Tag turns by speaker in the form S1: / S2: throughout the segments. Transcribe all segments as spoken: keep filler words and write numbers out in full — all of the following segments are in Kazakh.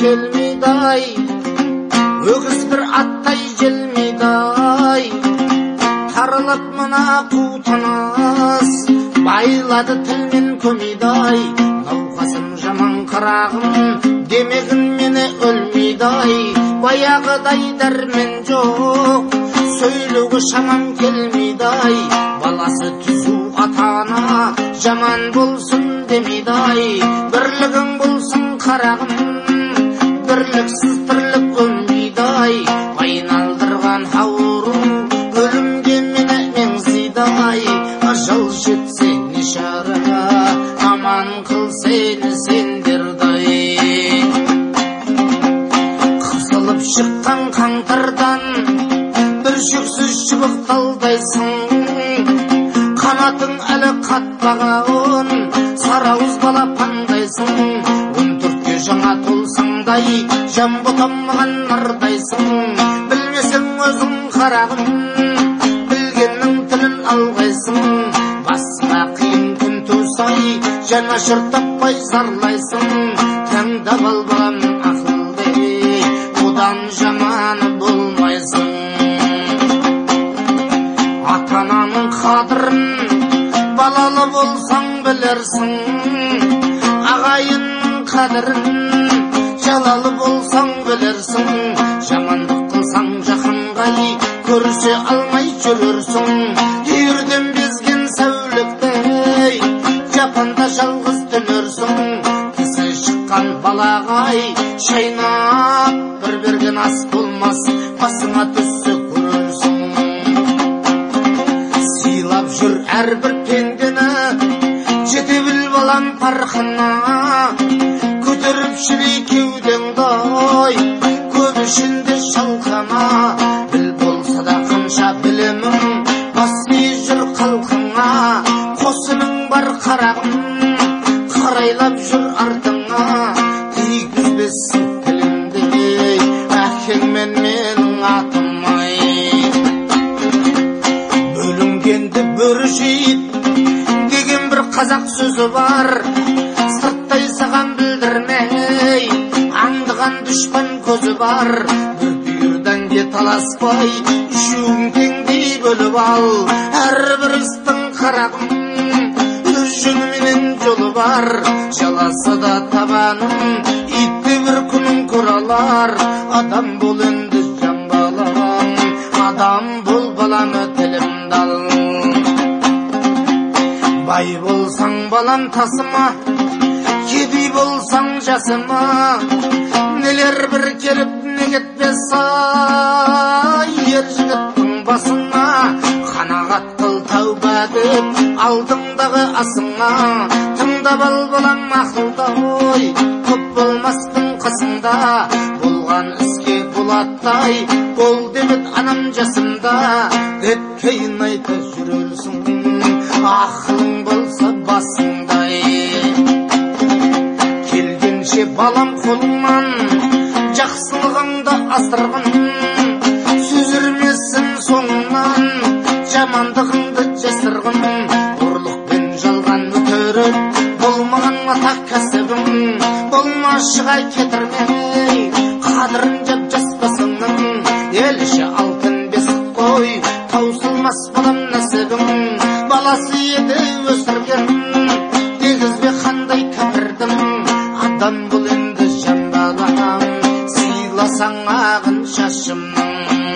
S1: келмейді-ай, өгіз бір аттай желмейді-ай. Тарылып мына қу тыныс, байлады тілмен көмейді-ай. Науқасым жаман қарағым, демегін мені өлмейді-ай. Баяғыдай дәрмен жоқ, сөйлеуге шамам келмейді-ай. Баласы түзу атана, жаман болсын демейді-ай. Бірлігің болсын қарағым, бірліксіз тірлік өлмейді-ай. Айналдырған ауру, өлімге мені меңзейді-ай. Ажал жетсе не шара, аман қыл сені сендерді-ай. Қысылып шыққан қаңтардан бір шексіз шыбықталдайсың. Қанатың әлі қатпаған сарауыз балапандайсың. Он төртке жаңа толсаңдай жан ботамаған нардайсың. Білмесең өзің қарағым, білгеннің тілін алғайсың. Басқа қиын күн туса-ай, жанашыр таппай зарлайсың. Таңдап ал балам ақылды, одан жаманы болмайсың. Ата-ананың қадірін балалы болсаң білерсің. Ағайынның қадірін жалалы болсаң білерсің. Жамандық қылсаң жақынғай, көрсе алмай жүрерсің. Үйірден безген сәулектей, жапанда жалғыз түнерсің. Тісі шыққан балағай, шайнап бір берген ас болмас, басыңа түссе көрерсің. Сыйлап жүр әрбір пендені, жете біл балам парқына. Көтеріп шілей кеудеңді-ай, көп ішінде шалқама. Біл болса да қанша білімің, басты жүр қалқыңа. Қосының бар қарағым, қарайлап жүр артыңа. Тигізбесін тілімдей, әкеңмен менің атым-ай. Бөлінгенді бөрі жейд деген бір қазақ сөзі бар. Сырттай саған білдірмей, аңдыған дүшпан көзі бар. Бір бүйірден де таласпай, үшеуін теңдей бөліп ал. Әрбір істің қарағым, өз жөніменен жолы бар. Жаласы да табаным, итті бір күнін көралар. Адам бол енді жан балам, адам бол балам тілімді ал. Бай болсаң балам тасыма, кедей болсаң жасыма. Нелер бір келіп не кетпес-ай, ер жігіттің басына. Қанағат қыл тәуба деп алдыңдағы асыңа. Тыңдап ал балам ақылды-ой, көп болмастың қасыңда. Болған іске болаттай, бол демет анам жасымда. Деп кейін айта жүрерсің, ақылың болса басыңдай. Келгенше балам қолыңнан, жақсылығыңды асырғын. Сүзірмесін соңынан, жамандығыңды жасырғын. Ұрлықпен жалған өтеріп, болмаған атақ кәсібің. Болмашыға кетірмей, қадырын жап жаспасының. Елші алтын бесік қой, таусылмас балам нәсібің. Баласы еді өсірген, дегізбе қандай кәпірдім. Адам бұл енді жан балам, сыйласаң ағын шашымның.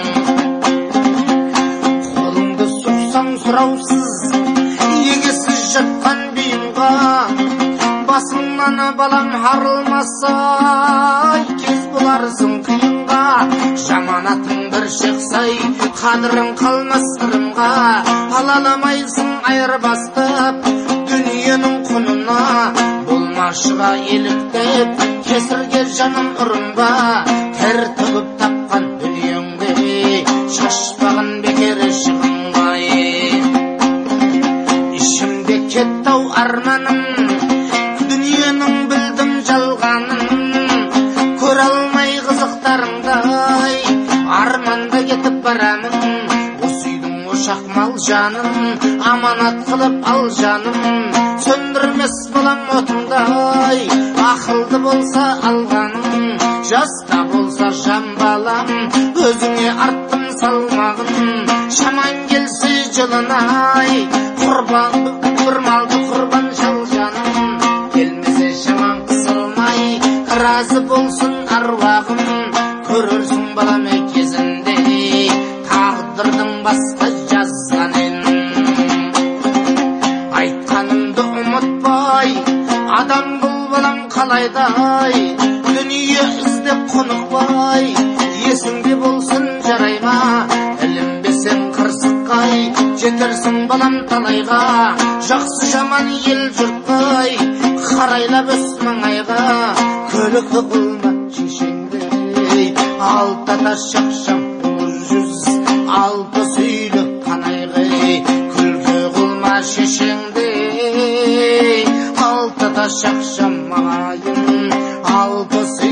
S1: Қолыңды сұқсаң сұраусыз, егесіз жатқан бүйінға. Басыңнан балам арылмаса, кез боларсың қиынға. Жаманатың бір шықсай, қадырың қалмас ырымға. Алаламайсың айырбастап дүниенің құнына. Болмашыға еліктеп, кесірге жаным ұрынба. Тер төгіп тапқан дүниеңде, шашпағын бекер шығынбай. Ішімде кеттау арманым, дүниенің білдім жалғанын. Көр алмай қызықтарыңдай, арманда кетіп барамын. Осы үйдің шақмал жаным, аманат қылып ал жаным, сөндірмес балам отыңдай, ақылды болса алғаным, жаста болса жан балам, өзіңе арттым салмағын, шаман келсе жылынай, құрбан бір малды құрбан шал жаным, келмесе шаман қысылмай, разы болсын аруағым, көрерсің балам кезінде тағдырдың басқа жазғанын. Айтқанымды ұмытпай, адам бұл балам қалайдай, дүние іздеп құнықпай, есіңде болсын жарайма, ілінбесең қырсыққай, жетерсің балам талайға, жақсы жаман ел жұртпай, қарайлап өс маңайға, көлікі қылма шешеңдей, алты ата шақшам жүз, алты сүйді қанайғай, күлкі қылма шешеңдей, алты ата шақшам ағайын, алты сүйді